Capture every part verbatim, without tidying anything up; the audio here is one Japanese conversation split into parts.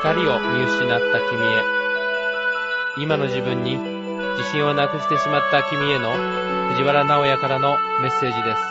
光を見失った君へ。今の自分に自信をなくしてしまった君への藤原直也からのメッセージです。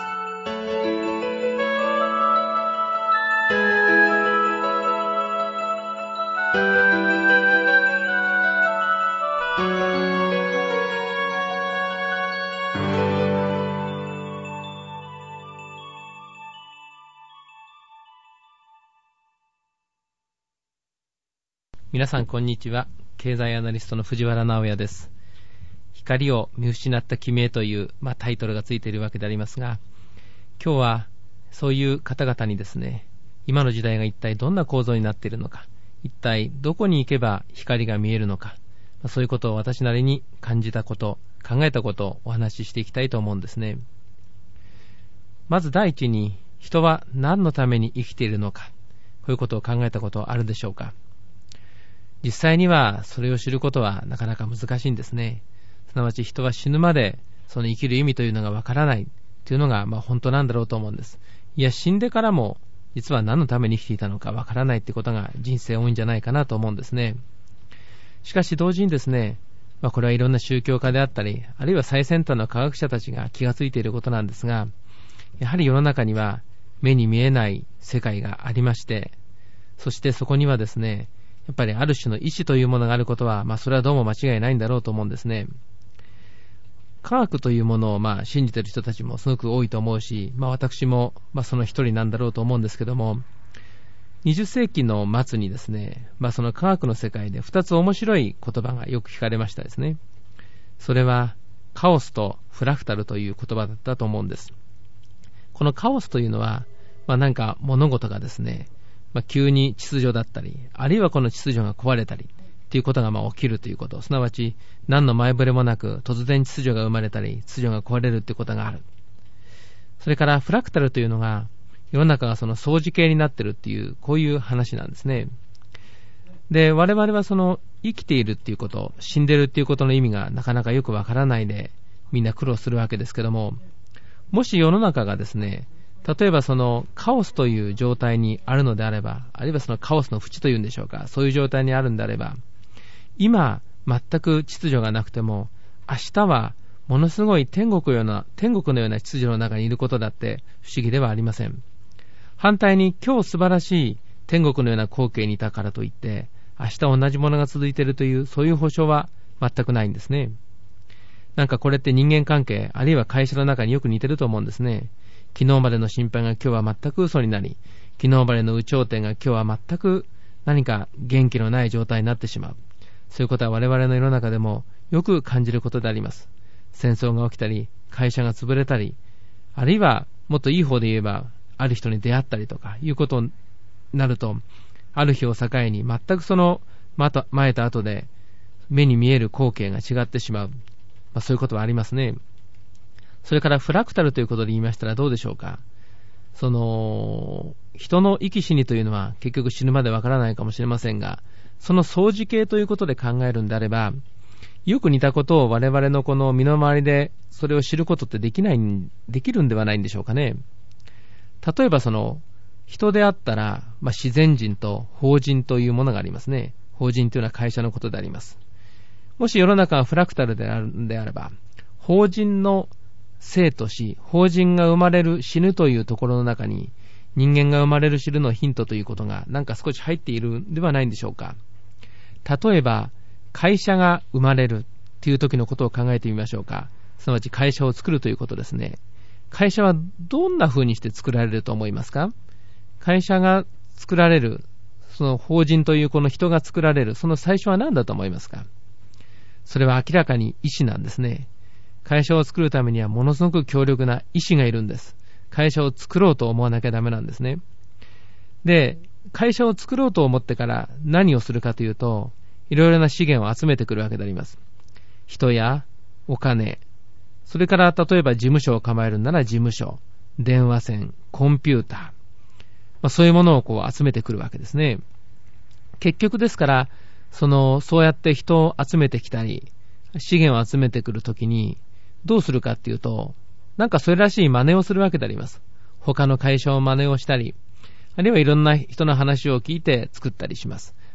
皆さんこんにちは。経済アナリストの藤原直也です。光を見失った君へという、まあ、タイトルがついているわけでありますが、今日はそういう方々にですね、今の時代が一体どんな構造になっているのか、一体どこに行けば光が見えるのか、まあ、そういうことを私なりに感じたこと、考えたことをお話ししていきたいと思うんですね。まず第一に、人は何のために生きているのか、こういうことを考えたことあるでしょうか。実際にはそれを知ることはなかなか難しいんですね。すなわち人は死ぬまでその生きる意味というのがわからないというのがまあ本当なんだろうと思うんです。いや、死んでからも実は何のために生きていたのかわからないということが人生多いんじゃないかなと思うんですね。しかし同時にですね、まあ、これはいろんな宗教家であったり、あるいは最先端の科学者たちが気がついていることなんですが、やはり世の中には目に見えない世界がありまして、そしてそこにはですね、やっぱりある種の意志というものがあることは、まあそれはどうも間違いないんだろうと思うんですね。科学というものをまあ信じている人たちもすごく多いと思うし、まあ私もまあその一人なんだろうと思うんですけども、にじゅっ世紀の末にですね、まあその科学の世界で二つ面白い言葉がよく聞かれましたですね。それはカオスとフラクタルという言葉だったと思うんです。このカオスというのは、まあなんか物事がですね、まあ、急に秩序だったり、あるいはこの秩序が壊れたりということがまあ起きるということ、すなわち何の前触れもなく突然秩序が生まれたり秩序が壊れるということがある。それからフラクタルというのが世の中がその相似形になっているという、こういう話なんですね。で、我々はその生きているということ、死んでいるということの意味がなかなかよくわからないでみんな苦労するわけですけども、もし世の中がですね、例えばそのカオスという状態にあるのであれば、あるいはそのカオスの淵というんでしょうか、そういう状態にあるんであれば、今全く秩序がなくても、明日はものすごい天国ような、天国のような秩序の中にいることだって不思議ではありません。反対に今日素晴らしい天国のような光景にいたからといって、明日同じものが続いているという、そういう保証は全くないんですね。なんかこれって人間関係、あるいは会社の中によく似てると思うんですね。昨日までの心配が今日は全く嘘になり、昨日までの有頂天が今日は全く何か元気のない状態になってしまう。そういうことは我々の世の中でもよく感じることであります。戦争が起きたり、会社が潰れたり、あるいはもっといい方で言えば、ある人に出会ったりとかいうことになると、ある日を境に全くその前と後で目に見える光景が違ってしまう。まあ、そういうことはありますね。それからフラクタルということで言いましたらどうでしょうか。その人の生き死にというのは結局死ぬまでわからないかもしれませんが、その相似形ということで考えるんであれば、よく似たことを我々のこの身の回りでそれを知ることってできない、できるんではないんでしょうかね。例えばその人であったら、まあ、自然人と法人というものがありますね。法人というのは会社のことであります。もし世の中がフラクタルであるんであれば、法人の生と死、法人が生まれる死ぬというところの中に人間が生まれる死ぬのヒントということがなんか少し入っているんではないんでしょうか。例えば会社が生まれるという時のことを考えてみましょうか。すなわち会社を作るということですね。会社はどんな風にして作られると思いますか。会社が作られる、その法人というこの人が作られる、その最初は何だと思いますか。それは明らかに意志なんですね。会社を作るためにはものすごく強力な意志がいるんです。会社を作ろうと思わなきゃダメなんですね。で、会社を作ろうと思ってから何をするかというと、いろいろな資源を集めてくるわけであります。人やお金、それから例えば事務所を構えるなら事務所、電話線、コンピューター、まあ、そういうものをこう集めてくるわけですね。結局ですから、そのそうやって人を集めてきたり、資源を集めてくるときにどうするかっていうと、なんかそれらしい真似をするわけであります。他の会社を真似をしたり、あるいはいろんな人の話を聞いて作ったりします。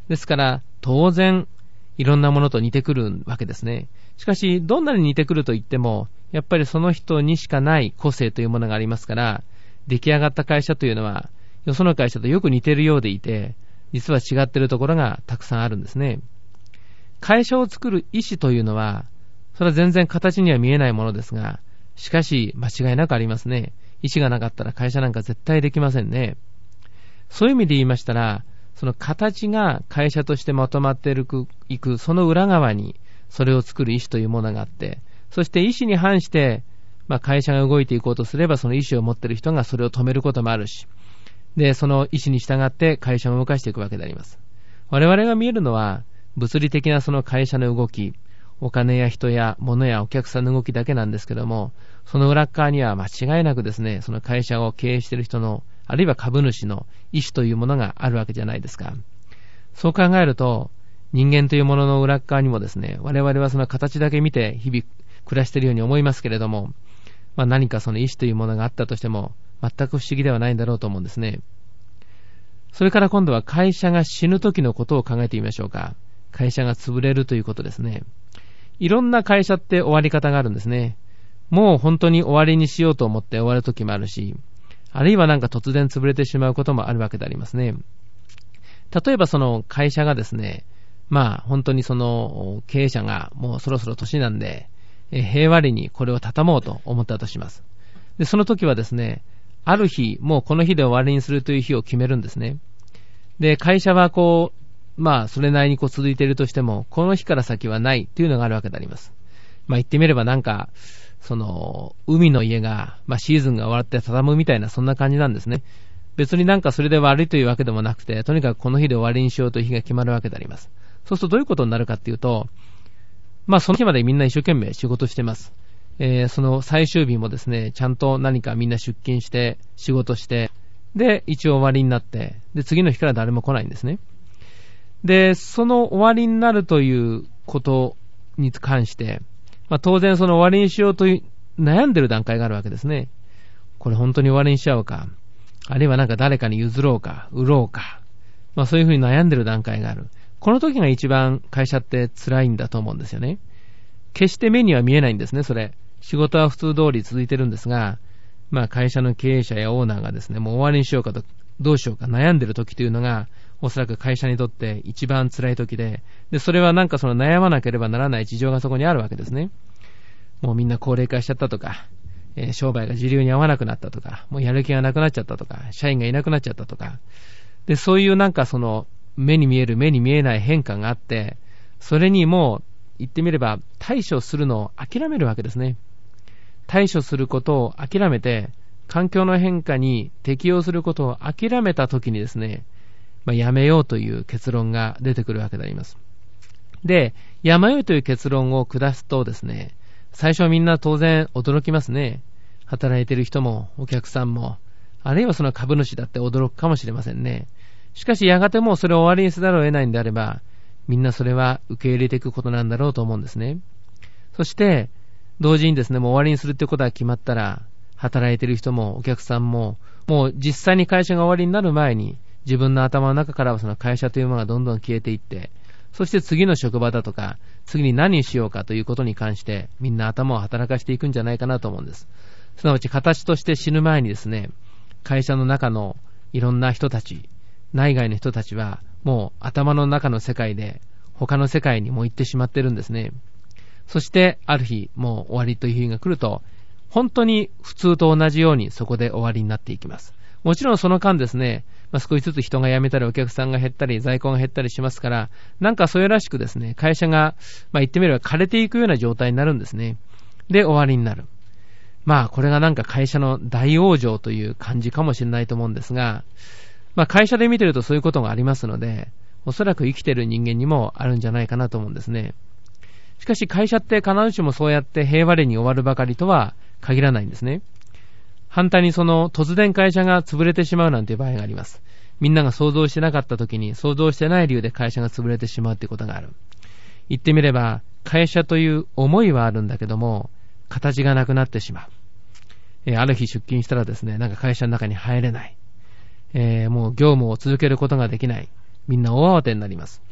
ですから、当然、いろんなものと似てくるわけですね。しかし、どんなに似てくると言っても、やっぱりその人にしかない個性というものがありますから、出来上がった会社というのは、よその会社とよく似ているようでいて、実は違っているところがたくさんあるんですね。会社を作る意思というのは、それは全然形には見えないものですが、しかし間違いなくありますね。意思がなかったら会社なんか絶対できませんね。そういう意味で言いましたら、その形が会社としてまとまっていく、その裏側にそれを作る意思というものがあって、そして意思に反して、まあ、会社が動いていこうとすれば、その意思を持っている人がそれを止めることもあるし、で、その意思に従って会社を動かしていくわけであります。我々が見えるのは、物理的なその会社の動き、お金や人や物やお客さんの動きだけなんですけども、その裏側には間違いなくですね、その会社を経営している人の、あるいは株主の意思というものがあるわけじゃないですか。そう考えると、人間というものの裏側にもですね、我々はその形だけ見て日々暮らしているように思いますけれども、まあ、何かその意思というものがあったとしても、全く不思議ではないんだろうと思うんですね。それから今度は会社が死ぬ時のことを考えてみましょうか。会社が潰れるということですね。いろんな会社って終わり方があるんですね。もう本当に終わりにしようと思って終わる時もあるし、あるいはなんか突然潰れてしまうこともあるわけでありますね。例えばその会社がですね、まあ本当にその経営者がもうそろそろ年なんで、え平和裏にこれを畳もうと思ったとします。で、その時はですね、ある日、もうこの日で終わりにするという日を決めるんですね。で、会社はこう、まあそれなりにこう続いているとしても、この日から先はないというのがあるわけであります。まあ言ってみればなんか、その、海の家が、まあシーズンが終わって畳むみたいなそんな感じなんですね。別になんかそれで悪いというわけでもなくて、とにかくこの日で終わりにしようという日が決まるわけであります。そうするとどういうことになるかっていうと、まあその日までみんな一生懸命仕事してます。えー、その最終日もですね、ちゃんと何かみんな出勤して仕事して、で一応終わりになって、で次の日から誰も来ないんですね。でその終わりになるということに関して、まあ、当然その終わりにしようという悩んでる段階があるわけですね。これ本当に終わりにしちゃおうか、あるいはなんか誰かに譲ろうか売ろうか、まあそういうふうに悩んでる段階がある。この時が一番会社って辛いんだと思うんですよね。決して目には見えないんですね。それ仕事は普通通り続いてるんですが、まあ会社の経営者やオーナーがですね、もう終わりにしようかとどうしようか悩んでる時というのがおそらく会社にとって一番辛い時で、でそれはなんかその悩まなければならない事情がそこにあるわけですね。もうみんな高齢化しちゃったとか、えー、商売が時流に合わなくなったとか、もうやる気がなくなっちゃったとか、社員がいなくなっちゃったとか、でそういうなんかその目に見える目に見えない変化があって、それにもう言ってみれば対処するのを諦めるわけですね。対処することを諦めて、環境の変化に適応することを諦めたときにですね、まあ、やめようという結論が出てくるわけであります。で、やめようという結論を下すとですね、最初はみんな当然驚きますね。働いている人もお客さんも、あるいはその株主だって驚くかもしれませんね。しかしやがてもうそれを終わりにせざるを得ないんであれば、みんなそれは受け入れていくことなんだろうと思うんですね。そして同時にですね、もう終わりにするってことが決まったら、働いている人もお客さんも、もう実際に会社が終わりになる前に、自分の頭の中からはその会社というものがどんどん消えていって、そして次の職場だとか、次に何にしようかということに関して、みんな頭を働かしていくんじゃないかなと思うんです。すなわち形として死ぬ前にですね、会社の中のいろんな人たち、内外の人たちは、もう頭の中の世界で、他の世界にも行ってしまってるんですね。そしてある日、もう終わりという日が来ると、本当に普通と同じようにそこで終わりになっていきます。もちろんその間ですね、まあ、少しずつ人が辞めたりお客さんが減ったり在庫が減ったりしますから、なんかそれらしくですね、会社が、まあ、言ってみれば枯れていくような状態になるんですね。で終わりになる。まあこれがなんか会社の大往生という感じかもしれないと思うんですが、まあ会社で見てるとそういうことがありますので、おそらく生きてる人間にもあるんじゃないかなと思うんですね。しかし会社って必ずしもそうやって平和裏に終わるばかりとは限らないんですね。反対にその突然会社が潰れてしまうなんていう場合があります。みんなが想像してなかった時に想像してない理由で会社が潰れてしまうということがある。言ってみれば会社という思いはあるんだけども形がなくなってしまう。えー、ある日出勤したらですね、なんか会社の中に入れない。えー、もう業務を続けることができない。みんな大慌てになります。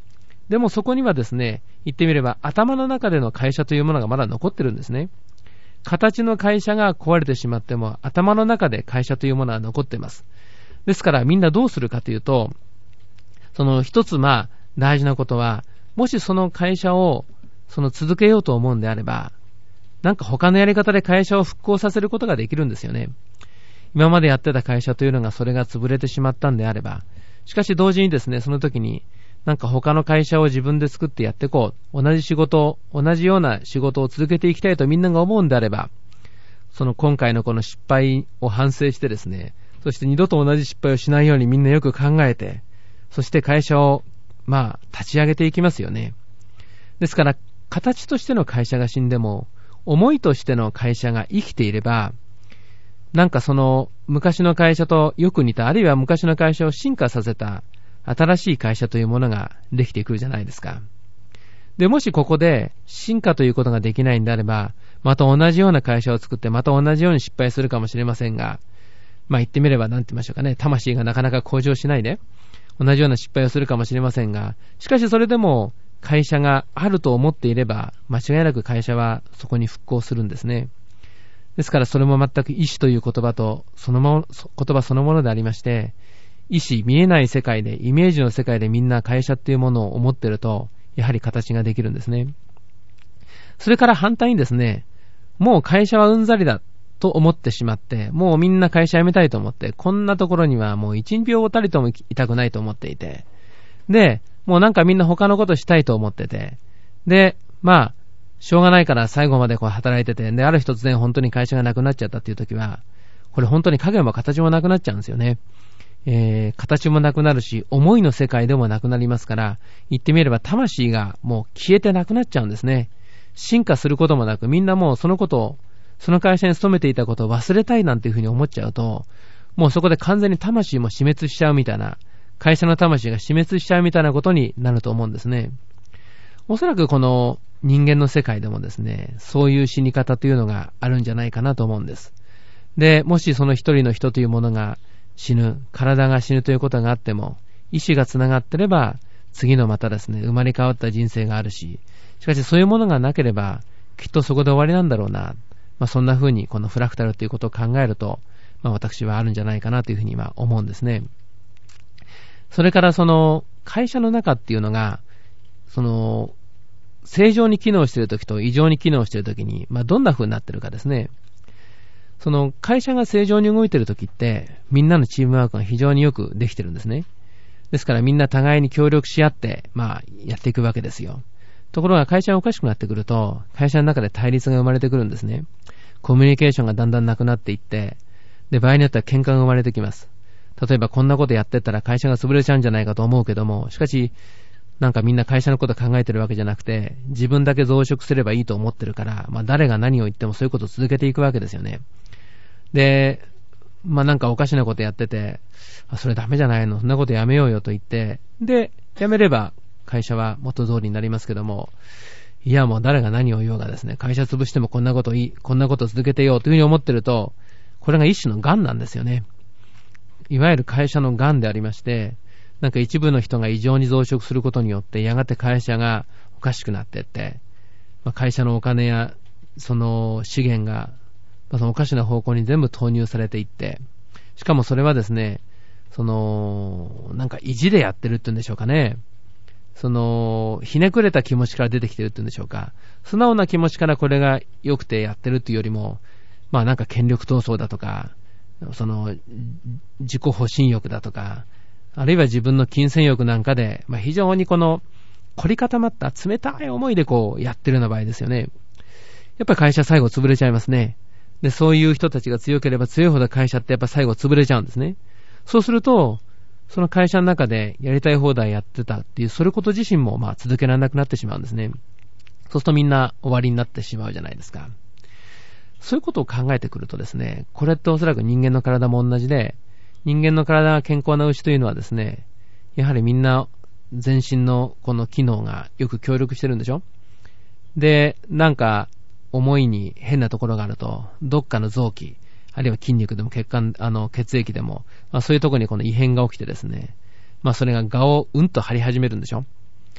でもそこにはですね、言ってみれば頭の中での会社というものがまだ残ってるんですね。形の会社が壊れてしまっても頭の中で会社というものは残っています。ですからみんなどうするかというと、その一つまあ大事なことは、もしその会社をその続けようと思うんであれば、なんか他のやり方で会社を復興させることができるんですよね。今までやってた会社というのがそれが潰れてしまったんであれば、しかし同時にですね、その時になんか他の会社を自分で作ってやっていこう。同じ仕事、同じような仕事を続けていきたいとみんなが思うんであれば、その今回のこの失敗を反省してですね、そして二度と同じ失敗をしないようにみんなよく考えて、そして会社を、まあ、立ち上げていきますよね。ですから、形としての会社が死んでも、思いとしての会社が生きていれば、なんかその昔の会社とよく似た、あるいは昔の会社を進化させた新しい会社というものができてくるじゃないですか。で、もしここで進化ということができないんであれば、また同じような会社を作ってまた同じように失敗するかもしれませんが、まあ言ってみれば何て言いましょうかね、魂がなかなか向上しないで、同じような失敗をするかもしれませんが、しかしそれでも会社があると思っていれば、間違いなく会社はそこに復興するんですね。ですからそれも全く意志という言葉とそのも言葉そのものでありまして、意志、見えない世界で、イメージの世界でみんな会社っていうものを思ってると、やはり形ができるんですね。それから反対にですね、もう会社はうんざりだと思ってしまって、もうみんな会社辞めたいと思って、こんなところにはもう一秒たりともいたくないと思っていて、で、もうなんかみんな他のことしたいと思ってて、で、まあ、しょうがないから最後までこう働いてて、で、ある日突然本当に会社がなくなっちゃったっていう時は、これ本当に影も形もなくなっちゃうんですよね。えー、形もなくなるし、思いの世界でもなくなりますから、言ってみれば魂がもう消えてなくなっちゃうんですね。進化することもなく、みんなもうそのことを、その会社に勤めていたことを忘れたいなんていうふうに思っちゃうと、もうそこで完全に魂も死滅しちゃうみたいな、会社の魂が死滅しちゃうみたいなことになると思うんですね。おそらくこの人間の世界でもですね、そういう死に方というのがあるんじゃないかなと思うんです。で、もしその一人の人というものが死ぬ、体が死ぬということがあっても、意志がつながってれば、次のまたですね、生まれ変わった人生があるし、しかしそういうものがなければ、きっとそこで終わりなんだろうな。まあそんな風にこのフラクタルということを考えると、まあ私はあるんじゃないかなというふうに今思うんですね。それからその会社の中っていうのが、その正常に機能しているときと異常に機能しているときに、まあどんな風になっているかですね。その会社が正常に動いているときって、みんなのチームワークが非常によくできてるんですね。ですからみんな互いに協力し合って、まあやっていくわけですよ。ところが会社がおかしくなってくると、会社の中で対立が生まれてくるんですね。コミュニケーションがだんだんなくなっていって、で、場合によっては喧嘩が生まれてきます。例えばこんなことやってったら会社が潰れちゃうんじゃないかと思うけども、しかし、なんかみんな会社のこと考えてるわけじゃなくて、自分だけ増殖すればいいと思ってるから、まあ誰が何を言ってもそういうことを続けていくわけですよね。で、まあなんかおかしなことやってて、あ、それダメじゃないの、そんなことやめようよと言って、で、やめれば会社は元通りになりますけども、いやもう誰が何を言おうがですね、会社潰してもこんなこといい、こんなこと続けてよというふうに思ってると、これが一種の癌なんですよね。いわゆる会社の癌でありまして、なんか一部の人が異常に増殖することによって、やがて会社がおかしくなっていって、まあ、会社のお金やその資源が、まあ、そのおかしな方向に全部投入されていって、しかもそれはですね、その、なんか意地でやってるって言うんでしょうかね。その、ひねくれた気持ちから出てきてるって言うんでしょうか。素直な気持ちからこれが良くてやってるっていうよりも、まあなんか権力闘争だとか、その、自己保身欲だとか、あるいは自分の金銭欲なんかで、まあ非常にこの、凝り固まった冷たい思いでこうやってるような場合ですよね。やっぱり会社最後潰れちゃいますね。で、そういう人たちが強ければ強いほど会社ってやっぱ最後潰れちゃうんですね。そうすると、その会社の中でやりたい放題やってたっていう、それこと自身もまあ続けられなくなってしまうんですね。そうするとみんな終わりになってしまうじゃないですか。そういうことを考えてくるとですね、これっておそらく人間の体も同じで、人間の体が健康な牛というのはですね、やはりみんな全身のこの機能がよく協力してるんでしょ。で、なんか思いに変なところがあると、どっかの臓器、あるいは筋肉でも血管、あの血液でも、まあ、そういうところにこの異変が起きてですね、まあそれが蛾をうんと張り始めるんでしょ。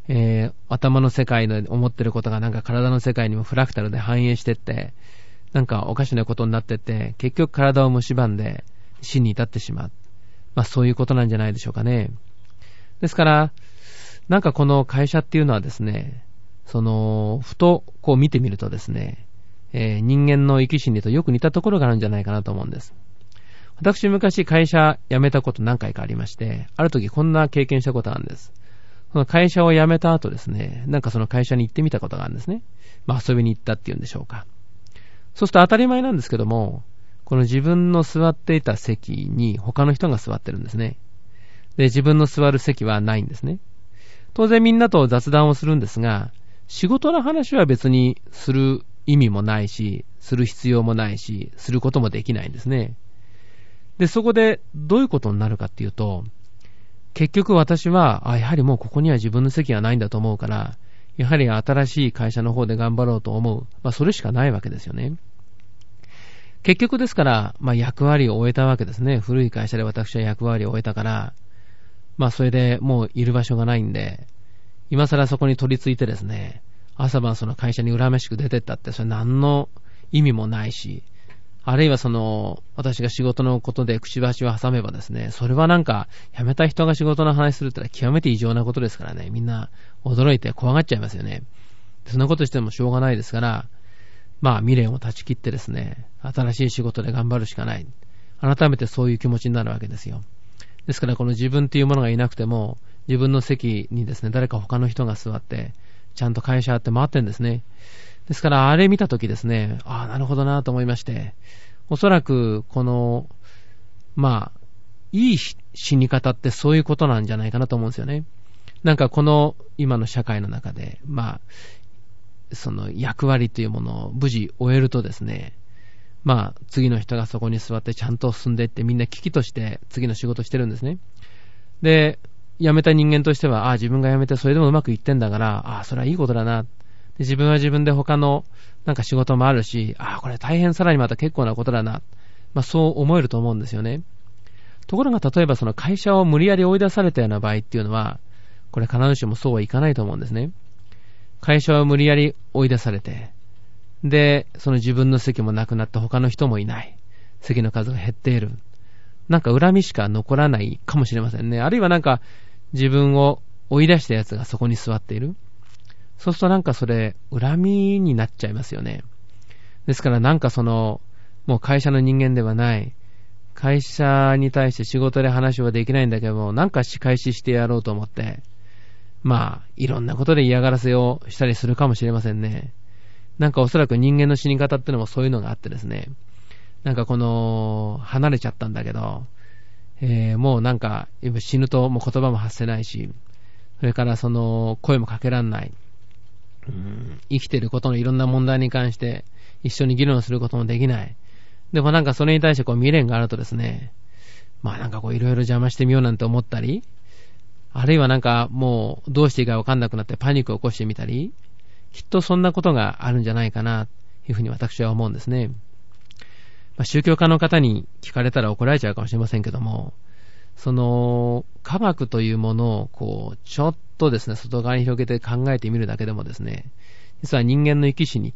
えー、頭の世界で思ってることがなんか体の世界にもフラクタルで反映してって、なんかおかしなことになってって、結局体を蝕んで死に至ってしまう。まあそういうことなんじゃないでしょうかね。ですから、なんかこの会社っていうのはですね、その、ふとこう見てみるとですね、えー、人間の生き死にとよく似たところがあるんじゃないかなと思うんです。私昔会社辞めたこと何回かありまして、ある時こんな経験したことなんです。その会社を辞めた後ですね、なんかその会社に行ってみたことがあるんですね。まあ遊びに行ったっていうんでしょうか。そうすると当たり前なんですけども、この自分の座っていた席に他の人が座ってるんですね。で、自分の座る席はないんですね。当然みんなと雑談をするんですが、仕事の話は別にする意味もないし、する必要もないし、することもできないんですね。で、そこでどういうことになるかっていうと、結局私は、あ、やはりもうここには自分の席がないんだと思うから、やはり新しい会社の方で頑張ろうと思う。まあそれしかないわけですよね。結局ですから、まあ役割を終えたわけですね。古い会社で私は役割を終えたから、まあそれでもういる場所がないんで、今更そこに取り付いてですね、朝晩その会社に恨めしく出てったって、それ何の意味もないし、あるいはその、私が仕事のことで口橋を挟めばですね、それはなんか、辞めた人が仕事の話するってのは極めて異常なことですからね、みんな驚いて怖がっちゃいますよね。そんなことしてもしょうがないですから、まあ未練を断ち切ってですね、新しい仕事で頑張るしかない。改めてそういう気持ちになるわけですよ。ですからこの自分というものがいなくても、自分の席にですね、誰か他の人が座って、ちゃんと会社あって回ってんですね。ですから、あれ見たときですね、ああ、なるほどなと思いまして、おそらく、この、まあ、いい死に方ってそういうことなんじゃないかなと思うんですよね。なんかこの今の社会の中で、まあ、その役割というものを無事終えるとですね、まあ、次の人がそこに座ってちゃんと進んでいってみんな危機として次の仕事してるんですね。で、辞めた人間としては、ああ、自分が辞めてそれでもうまくいってんだから、ああ、それはいいことだな。で自分は自分で他のなんか仕事もあるし、ああ、これ大変さらにまた結構なことだな。まあそう思えると思うんですよね。ところが例えばその会社を無理やり追い出されたような場合っていうのは、これ必ずしもそうはいかないと思うんですね。会社を無理やり追い出されて、で、その自分の席もなくなって他の人もいない。席の数が減っている。なんか恨みしか残らないかもしれませんね。あるいはなんか自分を追い出したやつがそこに座っている。そうするとなんかそれ、恨みになっちゃいますよね。ですからなんかその、もう会社の人間ではない、会社に対して仕事で話はできないんだけども、なんか仕返ししてやろうと思って、まあ、いろんなことで嫌がらせをしたりするかもしれませんね。なんかおそらく人間の死に方ってのもそういうのがあってですね、なんかこの、離れちゃったんだけど、えー、もうなんか、死ぬともう言葉も発せないし、それからその、声もかけらんない。うん、生きていることのいろんな問題に関して一緒に議論することもできない。でもなんかそれに対してこう未練があるとですね、まあなんかこういろいろ邪魔してみようなんて思ったり、あるいはなんかもうどうしていいかわかんなくなってパニックを起こしてみたり、きっとそんなことがあるんじゃないかなというふうに私は思うんですね。まあ、宗教家の方に聞かれたら怒られちゃうかもしれませんけども、その科学というものをこうちょっとですね、外側に広げて考えてみるだけでもですね、実は人間の生き死にって、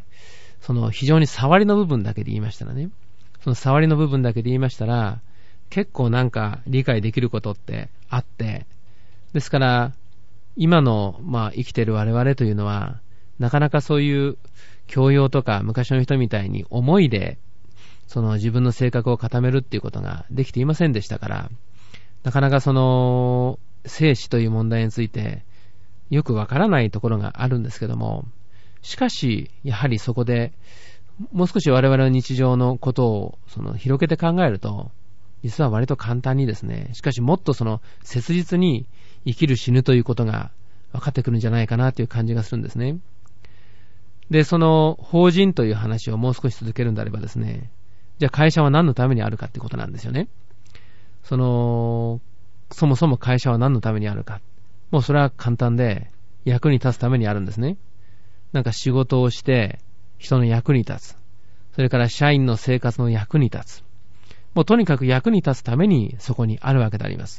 その非常に触りの部分だけで言いましたらね、その触りの部分だけで言いましたら、結構なんか理解できることってあって、ですから、今の、まあ、生きている我々というのは、なかなかそういう教養とか昔の人みたいに思いで、その自分の性格を固めるっていうことができていませんでしたから、なかなかその、生死という問題についてよくわからないところがあるんですけども、しかしやはりそこでもう少し我々の日常のことをその広げて考えると、実は割と簡単にですね、しかしもっとその切実に生きる死ぬということが分かってくるんじゃないかなという感じがするんですね。で、その法人という話をもう少し続けるんであればですね、じゃあ会社は何のためにあるかってことなんですよね。そのそもそも会社は何のためにあるか。もうそれは簡単で、役に立つためにあるんですね。なんか仕事をして人の役に立つ。それから社員の生活の役に立つ。もうとにかく役に立つためにそこにあるわけであります。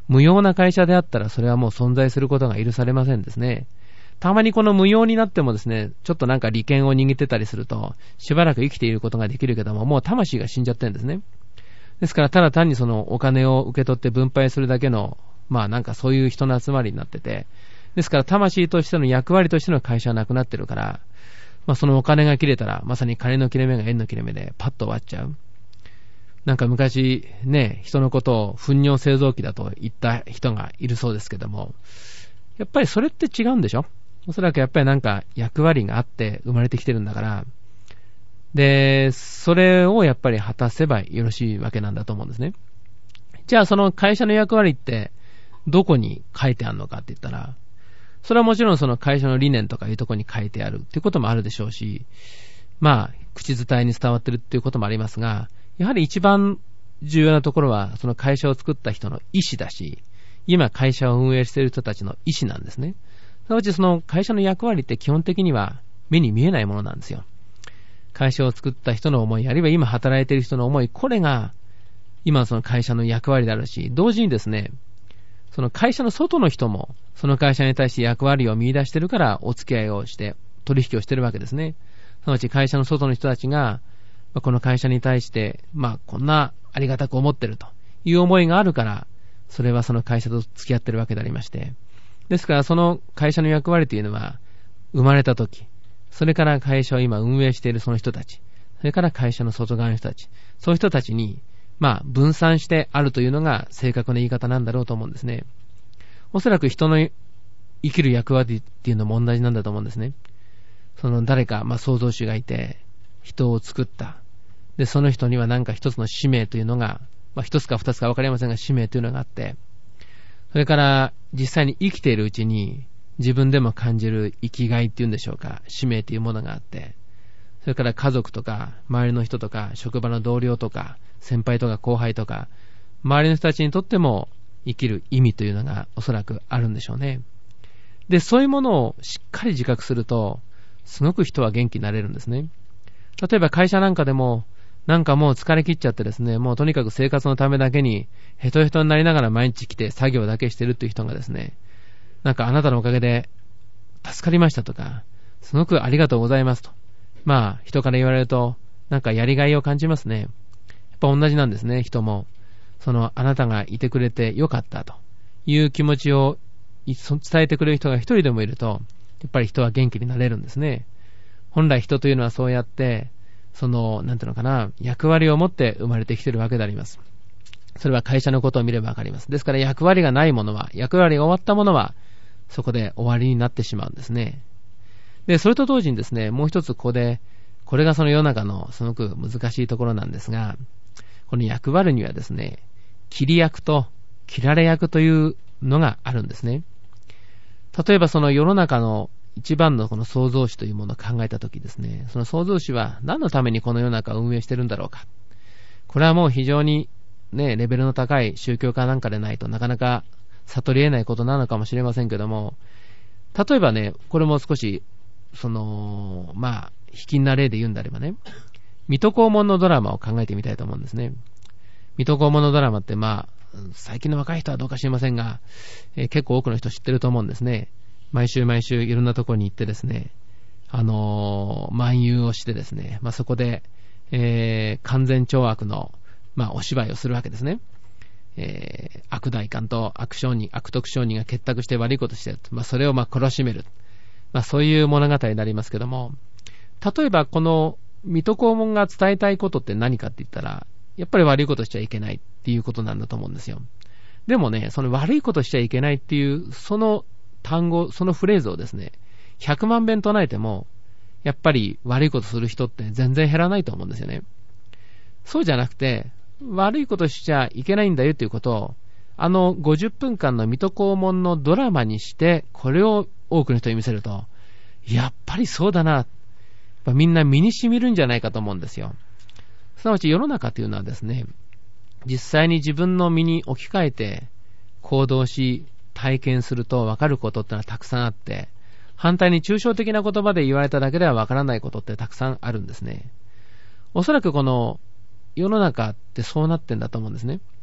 無用な会社であったらそれはもう存在することが許されませんですね。たまにこの無用になってもですね、ちょっとなんか利権を握ってたりすると、しばらく生きていることができるけども、もう魂が死んじゃってるんですね。ですからただ単にそのお金を受け取って分配するだけの、まあなんかそういう人の集まりになってて、ですから魂としての役割としての会社はなくなってるから、まあそのお金が切れたら、まさに金の切れ目が縁の切れ目でパッと終わっちゃう。なんか昔ね、人のことを糞尿製造機だと言った人がいるそうですけども、やっぱりそれって違うんでしょ？おそらくやっぱりなんか役割があって生まれてきてるんだから、で、それをやっぱり果たせばよろしいわけなんだと思うんですね。じゃあその会社の役割ってどこに書いてあるのかって言ったら、それはもちろんその会社の理念とかいうところに書いてあるっていうこともあるでしょうし、まあ、口伝えに伝わってるっていうこともありますが、やはり一番重要なところはその会社を作った人の意思だし、今会社を運営している人たちの意思なんですね。そのうちその会社の役割って基本的には目に見えないものなんですよ。会社を作った人の思い、あるいは今働いている人の思い、これが今その会社の役割であるし、同時にですね、その会社の外の人もその会社に対して役割を見出しているからお付き合いをして取引をしているわけですね。そのうち会社の外の人たちがこの会社に対してまあこんなありがたく思っているという思いがあるから、それはその会社と付き合っているわけでありまして、ですからその会社の役割というのは生まれた時、それから会社を今運営しているその人たち、それから会社の外側の人たち、そういう人たちにまあ分散してあるというのが正確な言い方なんだろうと思うんですね。おそらく人の生きる役割っていうのも同じなんだと思うんですね。その誰かまあ創造主がいて人を作った。でその人には何か一つの使命というのが、まあ一つか二つか分かりませんが使命というのがあって、それから実際に生きているうちに自分でも感じる生きがいっていうんでしょうか、使命というものがあって、それから家族とか周りの人とか職場の同僚とか先輩とか後輩とか周りの人たちにとっても生きる意味というのがおそらくあるんでしょうね。で、そういうものをしっかり自覚するとすごく人は元気になれるんですね。例えば会社なんかでもなんかもう疲れ切っちゃってですね、もうとにかく生活のためだけにヘトヘトになりながら毎日来て作業だけしてるっていう人がですね、なんかあなたのおかげで助かりましたとか、すごくありがとうございますと、まあ人から言われるとなんかやりがいを感じますね。やっぱ同じなんですね。人もそのあなたがいてくれてよかったという気持ちを伝えてくれる人が一人でもいると、やっぱり人は元気になれるんですね。本来人というのはそうやってそのなんていうのかな、役割を持って生まれてきているわけであります。それは会社のことを見ればわかります。ですから役割がないものは、役割が終わったものはそこで終わりになってしまうんですね。で、それと同時にですね、もう一つここで、これがその世の中のすごく難しいところなんですが、この役割にはですね、切り役と切られ役というのがあるんですね。例えばその世の中の一番のこの創造主というものを考えたときですね、その創造主は何のためにこの世の中を運営してるんだろうか。これはもう非常にね、レベルの高い宗教家なんかでないとなかなか悟り得ないことなのかもしれませんけども、例えばね、これも少しそのまあ卑近な例で言うんであればね、水戸黄門のドラマを考えてみたいと思うんですね。水戸黄門のドラマってまあ最近の若い人はどうか知りませんが、えー、結構多くの人知ってると思うんですね。毎週毎週いろんなところに行ってですね、あのー、漫遊をしてですね、まあ、そこで、えー、完全懲悪の、まあ、お芝居をするわけですね。えー、悪代官と悪商人、悪徳商人が結託して悪いことしていると、まあ、それをまあ懲らしめる、まあ、そういう物語になりますけども、例えばこの水戸黄門が伝えたいことって何かって言ったら、やっぱり悪いことしちゃいけないっていうことなんだと思うんですよ。でもね、その悪いことしちゃいけないっていうその単語、そのフレーズをですね、ひゃくまんべん唱えても、やっぱり悪いことする人って全然減らないと思うんですよね。そうじゃなくて、悪いことしちゃいけないんだよということを、あのごじゅっぷんかんの水戸黄門のドラマにして、これを多くの人に見せると、やっぱりそうだな、やっぱみんな身に染みるんじゃないかと思うんですよ。すなわち世の中というのはですね、実際に自分の身に置き換えて行動し、体験すると分かることってのはたくさんあって、反対に抽象的な言葉で言われただけでは分からないことってたくさんあるんですね。おそらくこの世の中ってそうなってんだと思うんですね。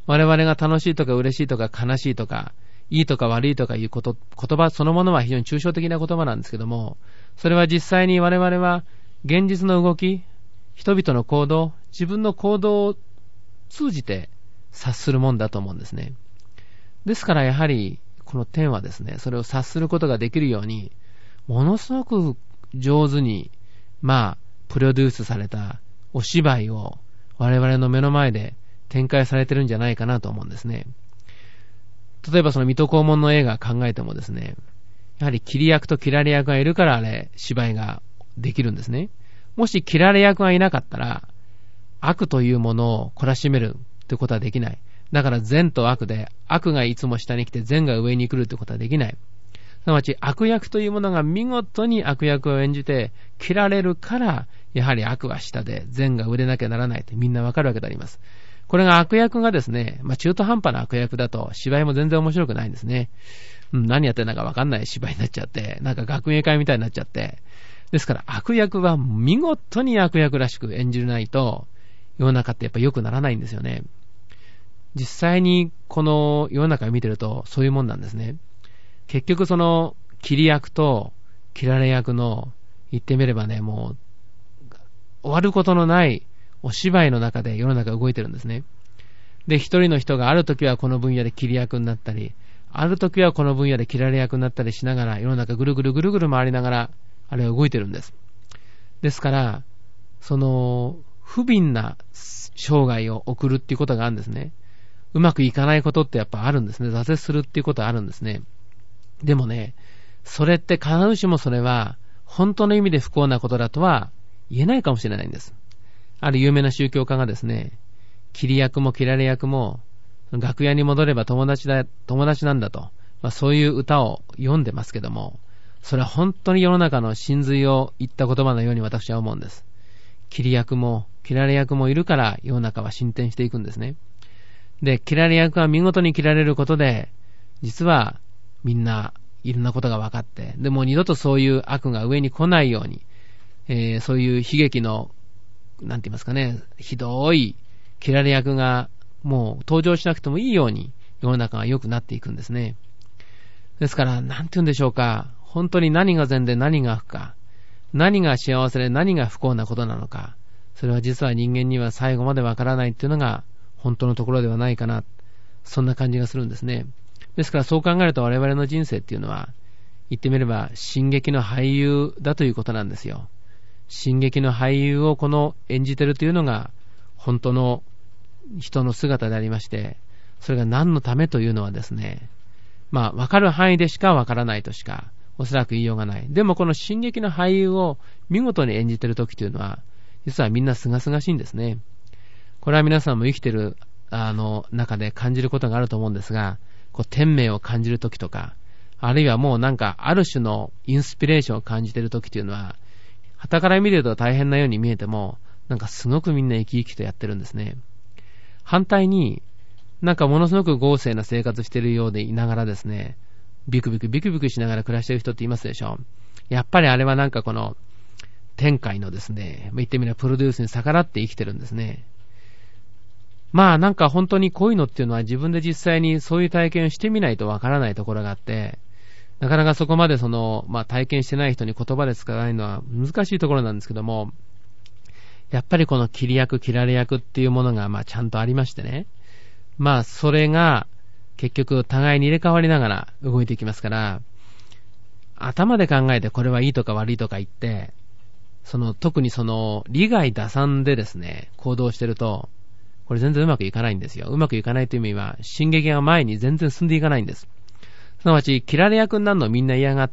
我々が楽しいとか嬉しいとか悲しいとか、いいとか悪いとかいうこと、言葉そのものは非常に抽象的な言葉なんですけども、それは実際に我々は現実の動き、人々の行動、自分の行動を通じて察するもんだと思うんですね。ですからやはりこの天はですね、それを察することができるように、ものすごく上手に、まあ、プロデュースされたお芝居を我々の目の前で展開されてるんじゃないかなと思うんですね。例えばその水戸黄門の映画考えてもですね、やはり切り役と切られ役がいるからあれ芝居ができるんですね。もし切られ役がいなかったら悪というものを懲らしめるということはできない。だから善と悪で、悪がいつも下に来て善が上に来るということはできない。すなわち悪役というものが見事に悪役を演じて切られるから、やはり悪は下で善が上でなきゃならないってみんなわかるわけであります。これが悪役がですね、まあ中途半端な悪役だと芝居も全然面白くないんですね。うん、何やってんだかわかんない芝居になっちゃって、なんか学芸会みたいになっちゃって。ですから悪役は見事に悪役らしく演じないと、世の中ってやっぱ良くならないんですよね。実際にこの世の中を見てるとそういうもんなんですね。結局その切り役と切られ役の言ってみればね、もう終わることのないお芝居の中で世の中動いてるんですね。で、一人の人がある時はこの分野で切り役になったり、ある時はこの分野で切られ役になったりしながら、世の中ぐるぐるぐるぐる回りながら、あれは動いてるんです。ですから、その不憫な生涯を送るっていうことがあるんですね。うまくいかないことってやっぱあるんですね。挫折するっていうことはあるんですね。でもね、それって必ずしもそれは本当の意味で不幸なことだとは言えないかもしれないんです。ある有名な宗教家がですね、切り役も切られ役も楽屋に戻れば友達だ、友達なんだと、まあ、そういう歌を読んでますけども、それは本当に世の中の真髄を言った言葉のように私は思うんです。切り役も切られ役もいるから世の中は進展していくんですね。で、切られ役が見事に切られることで、実はみんないろんなことが分かって、でも二度とそういう悪が上に来ないように、えー、そういう悲劇のなんて言いますかね、ひどい切られ役がもう登場しなくてもいいように世の中が良くなっていくんですね。ですから、なんて言うんでしょうか、本当に何が善で何が悪か、何が幸せで何が不幸なことなのか、それは実は人間には最後までわからないっていうのが本当のところではないかな、そんな感じがするんですね。ですからそう考えると我々の人生っていうのは、言ってみれば進撃の俳優だということなんですよ。進撃の俳優をこの演じてるというのが本当の人の姿でありまして、それが何のためというのはですね、まあ分かる範囲でしか分からないとしかおそらく言いようがない。でもこの進撃の俳優を見事に演じてる時というのは実はみんな清々しいんですね。これは皆さんも生きてるあの中で感じることがあると思うんですが、こう天命を感じる時とか、あるいはもうなんかある種のインスピレーションを感じている時というのは、傍から見ると大変なように見えても、なんかすごくみんな生き生きとやってるんですね。反対に、なんかものすごく豪勢な生活しているようでいながらですね、ビクビクビクビクしながら暮らしている人っていますでしょ。やっぱりあれはなんかこの天界のですね、言ってみればプロデュースに逆らって生きてるんですね。まあなんか本当にこういうのっていうのは自分で実際にそういう体験をしてみないとわからないところがあって、なかなかそこまでその、まあ体験してない人に言葉で使わないのは難しいところなんですけども、やっぱりこの切り役、切られ役っていうものがまあちゃんとありましてね。まあそれが結局互いに入れ替わりながら動いていきますから、頭で考えてこれはいいとか悪いとか言って、その特にその利害打算でですね、行動してると、これ全然うまくいかないんですよ。うまくいかないという意味は、進撃が前に全然進んでいかないんです。すなわち、切られ役になるのをみんな嫌がって、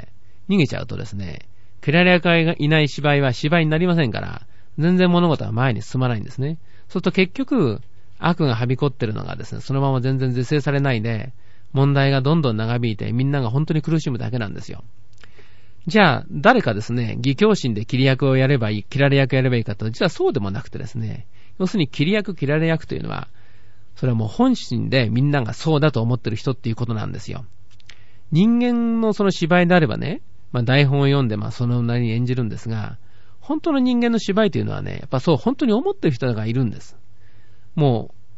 逃げちゃうとですね、切られ役がいない芝居は芝居になりませんから、全然物事は前に進まないんですね。そうすると結局、悪がはびこってるのがですね、そのまま全然是正されないで、問題がどんどん長引いて、みんなが本当に苦しむだけなんですよ。じゃあ、誰かですね、義教心で切り役をやればいい、切られ役やればいいかと、実はそうでもなくてですね、要するに切り役、切られ役というのは、それはもう本心でみんながそうだと思ってる人っていうことなんですよ。人間のその芝居であればね、まあ台本を読んでまあそのなりに演じるんですが、本当の人間の芝居というのはね、やっぱそう本当に思ってる人がいるんです。もう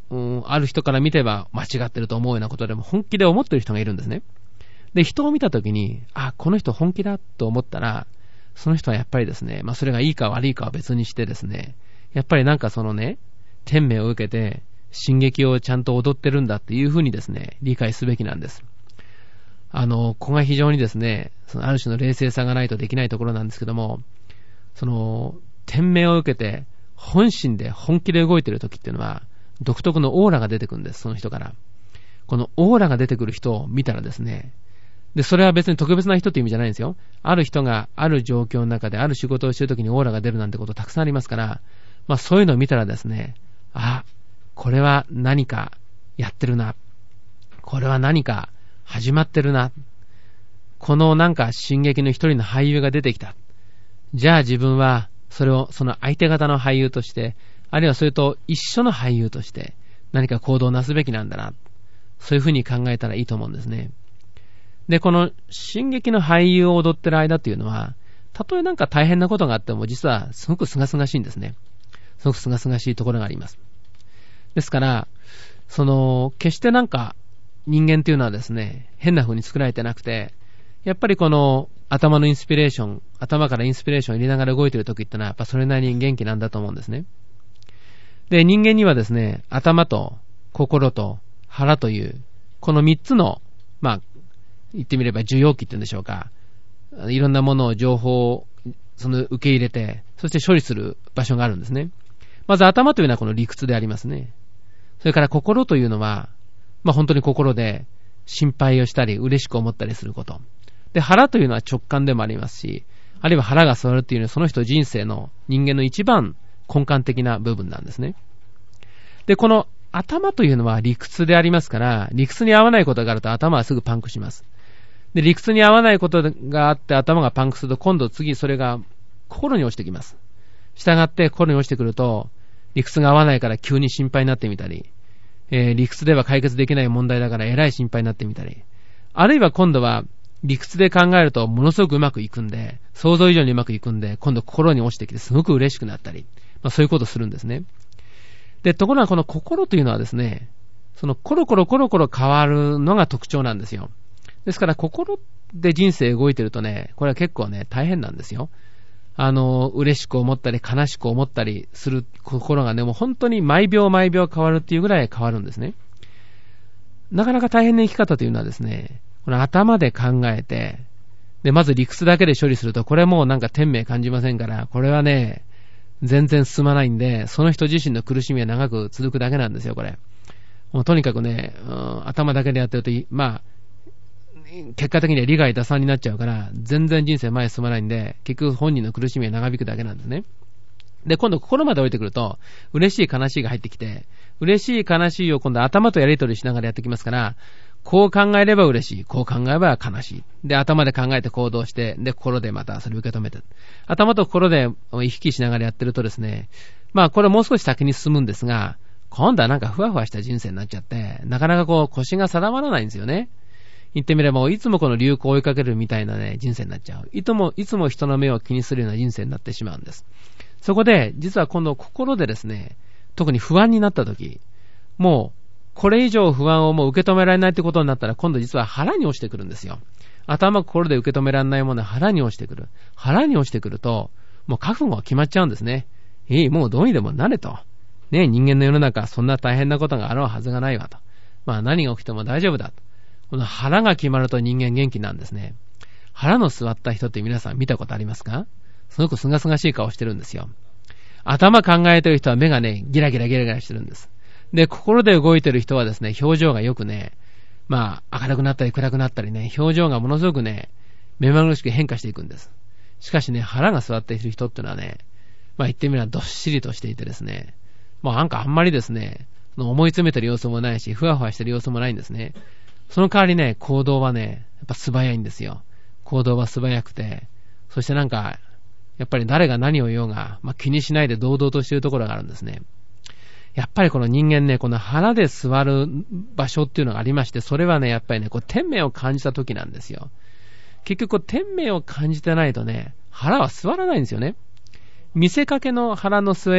うん、ある人から見てば間違ってると思うようなことでも本気で思ってる人がいるんですね。で、人を見たときに、あ、この人本気だと思ったら、その人はやっぱりですね、まあそれがいいか悪いかは別にしてですね、やっぱりなんかそのね、天命を受けて、進撃をちゃんと踊ってるんだっていうふうにですね、理解すべきなんです。あの、ここが非常にですね、そのある種の冷静さがないとできないところなんですけども、その、天命を受けて、本心で本気で動いてる時っていうのは、独特のオーラが出てくるんです、その人から。このオーラが出てくる人を見たらですね、で、それは別に特別な人って意味じゃないんですよ。ある人がある状況の中である仕事をしてる時にオーラが出るなんてことたくさんありますから、まあそういうのを見たらですね、あ、これは何かやってるな。これは何か始まってるな。このなんか進撃の一人の俳優が出てきた。じゃあ自分はそれをその相手方の俳優として、あるいはそれと一緒の俳優として何か行動をなすべきなんだな。そういうふうに考えたらいいと思うんですね。で、この進撃の俳優を踊ってる間っていうのは、たとえなんか大変なことがあっても実はすごく清々しいんですね。すごく清々しいところがあります。ですから、その、決してなんか人間っていうのはですね、変な風に作られてなくて、やっぱりこの頭のインスピレーション、頭からインスピレーションを入れながら動いてる時ってのはやっぱそれなりに元気なんだと思うんですね。で、人間にはですね、頭と心と腹という、この三つの、まあ、言ってみれば受容器って言うんでしょうか。いろんなものを情報をその受け入れて、そして処理する場所があるんですね。まず頭というのはこの理屈でありますね。それから心というのは、まあ本当に心で心配をしたり嬉しく思ったりすること。で、腹というのは直感でもありますし、あるいは腹が座るっていうのはその人人生の人間の一番根幹的な部分なんですね。で、この頭というのは理屈でありますから、理屈に合わないことがあると頭はすぐパンクします。で、理屈に合わないことがあって頭がパンクすると今度次それが心に落ちてきます。したがって心に落ちてくると、理屈が合わないから急に心配になってみたり、えー、理屈では解決できない問題だからえらい心配になってみたり、あるいは今度は理屈で考えるとものすごくうまくいくんで、想像以上にうまくいくんで、今度心に落ちてきてすごく嬉しくなったり、まあそういうことをするんですね。で、ところがこの心というのはですね、そのコロコロコロコロ変わるのが特徴なんですよ。ですから心で人生動いてるとね、これは結構ね、大変なんですよ。あの、嬉しく思ったり悲しく思ったりする心がね、もう本当に毎秒毎秒変わるっていうぐらい変わるんですね。なかなか大変な生き方というのはですね、この頭で考えて、で、まず理屈だけで処理すると、これもうなんか天命感じませんから、これはね、全然進まないんで、その人自身の苦しみは長く続くだけなんですよ、これ。もうとにかくね、うん、頭だけでやってると、まあ、結果的には利害打算になっちゃうから、全然人生前に進まないんで、結局本人の苦しみは長引くだけなんですね。で、今度心まで置いてくると、嬉しい悲しいが入ってきて、嬉しい悲しいを今度頭とやり取りしながらやってきますから、こう考えれば嬉しい、こう考えれば悲しい。で、頭で考えて行動して、で、心でまたそれを受け止めて。頭と心で行き来しながらやってるとですね、まあこれもう少し先に進むんですが、今度はなんかふわふわした人生になっちゃって、なかなかこう腰が定まらないんですよね。言ってみれば、いつもこの流行を追いかけるみたいなね、人生になっちゃう。いつも、いつも人の目を気にするような人生になってしまうんです。そこで、実は今度心でですね、特に不安になった時、もう、これ以上不安をもう受け止められないってことになったら、今度実は腹に落ちてくるんですよ。頭、心で受け止められないものは腹に落ちてくる。腹に落ちてくると、もう覚悟が決まっちゃうんですね。いい、もうどうにでもなれと。ね、人間の世の中、そんな大変なことがあろうはずがないわと。まあ何が起きても大丈夫だと。この腹が決まると人間元気なんですね。腹の座った人って皆さん見たことありますか？すごくすがすがしい顔してるんですよ。頭考えてる人は目がね、ギラギラギラギラしてるんです。で、心で動いてる人はですね、表情がよくね、まあ、明るくなったり暗くなったりね、表情がものすごくね、目まぐるしく変化していくんです。しかしね、腹が座っている人ってのはね、まあ言ってみればどっしりとしていてですね、まあなんかあんまりですね、思い詰めてる様子もないし、ふわふわしてる様子もないんですね。その代わりね、行動はね、やっぱ素早いんですよ。行動は素早くて、そしてなんか、やっぱり誰が何を言おうが、まあ、気にしないで堂々としているところがあるんですね。やっぱりこの人間ね、この腹で座る場所っていうのがありまして、それはね、やっぱりね、こう天命を感じた時なんですよ。結局、天命を感じてないとね、腹は座らないんですよね。見せかけの腹の据え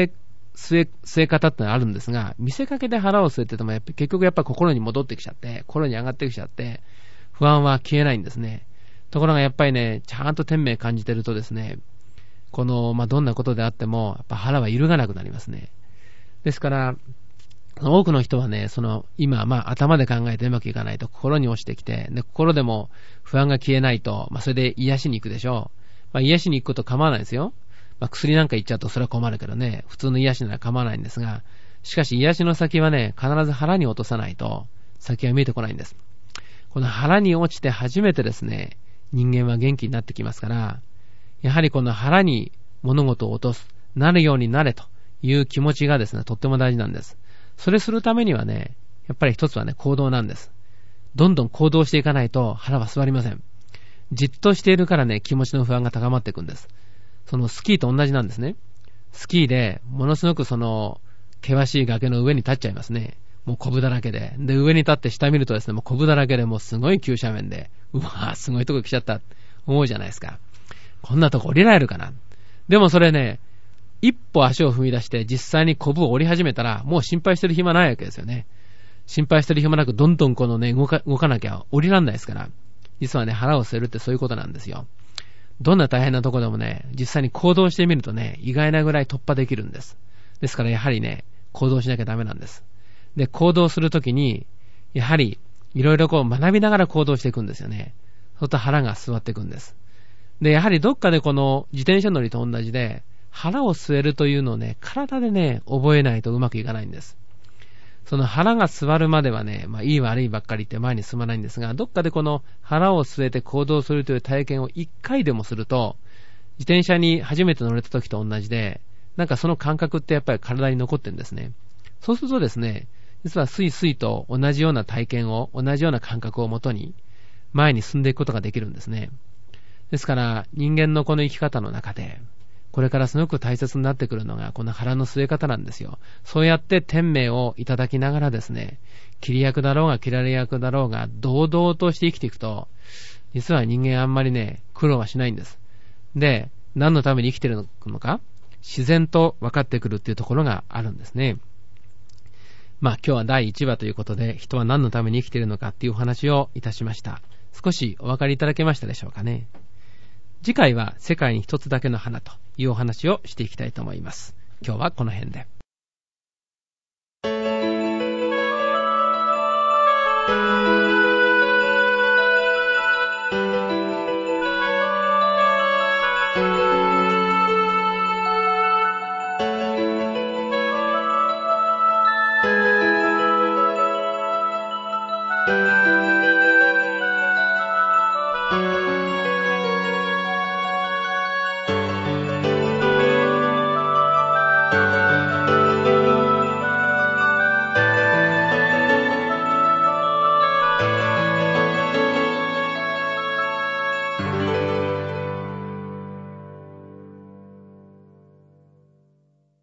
据え、据え方ってのはあるんですが、見せかけで腹を据えててもやっぱ結局やっぱ心に戻ってきちゃって、心に上がってきちゃって、不安は消えないんですね。ところがやっぱりね、ちゃんと天命感じてるとですね、この、まあ、どんなことであっても、やっぱ腹は揺るがなくなりますね。ですから、多くの人はね、その、今、まあ、頭で考えてうまくいかないと心に落ちてきて、で、心でも不安が消えないと、まあ、それで癒しに行くでしょう。まあ、癒しに行くこと構わないですよ。まあ、薬なんか言っちゃうとそれは困るけどね、普通の癒しなら構わないんですが、しかし癒しの先はね、必ず腹に落とさないと、先は見えてこないんです。この腹に落ちて初めてですね、人間は元気になってきますから、やはりこの腹に物事を落とす、なるようになれという気持ちがですね、とっても大事なんです。それするためにはね、やっぱり一つはね、行動なんです。どんどん行動していかないと腹は座りません。じっとしているからね、気持ちの不安が高まっていくんです。そのスキーと同じなんですね。スキーで、ものすごくその、険しい崖の上に立っちゃいますね。もうコブだらけで。で、上に立って下見るとですね、もうコブだらけでもうすごい急斜面で、うわぁ、すごいとこ来ちゃった、思うじゃないですか。こんなとこ降りられるかな。でもそれね、一歩足を踏み出して実際にコブを降り始めたら、もう心配してる暇ないわけですよね。心配してる暇なく、どんどんこのね、動か、動かなきゃ降りらんないですから。実はね、腹を据えるってそういうことなんですよ。どんな大変なとこでもね、実際に行動してみるとね、意外なぐらい突破できるんです。ですからやはりね、行動しなきゃダメなんです。で、行動するときに、やはり、いろいろこう学びながら行動していくんですよね。そうすると腹が座っていくんです。で、やはりどっかでこの自転車乗りと同じで、腹を据えるというのをね、体でね、覚えないとうまくいかないんです。その腹が座るまではね、まあいい悪いばっかり言って前に進まないんですが、どっかでこの腹を据えて行動するという体験を一回でもすると、自転車に初めて乗れた時と同じで、なんかその感覚ってやっぱり体に残ってるんですね。そうするとですね、実はスイスイと同じような体験を、同じような感覚をもとに、前に進んでいくことができるんですね。ですから人間のこの生き方の中で、これからすごく大切になってくるのがこの腹の据え方なんですよ。そうやって天命をいただきながらですね、切り役だろうが切られ役だろうが堂々として生きていくと、実は人間あんまりね、苦労はしないんです。で、何のために生きてるのか、自然と分かってくるっていうところがあるんですね。まあ今日はだいいちわということで、人は何のために生きているのかっていうお話をいたしました。少しお分かりいただけましたでしょうかね。次回は世界に一つだけの花というお話をしていきたいと思います。今日はこの辺で。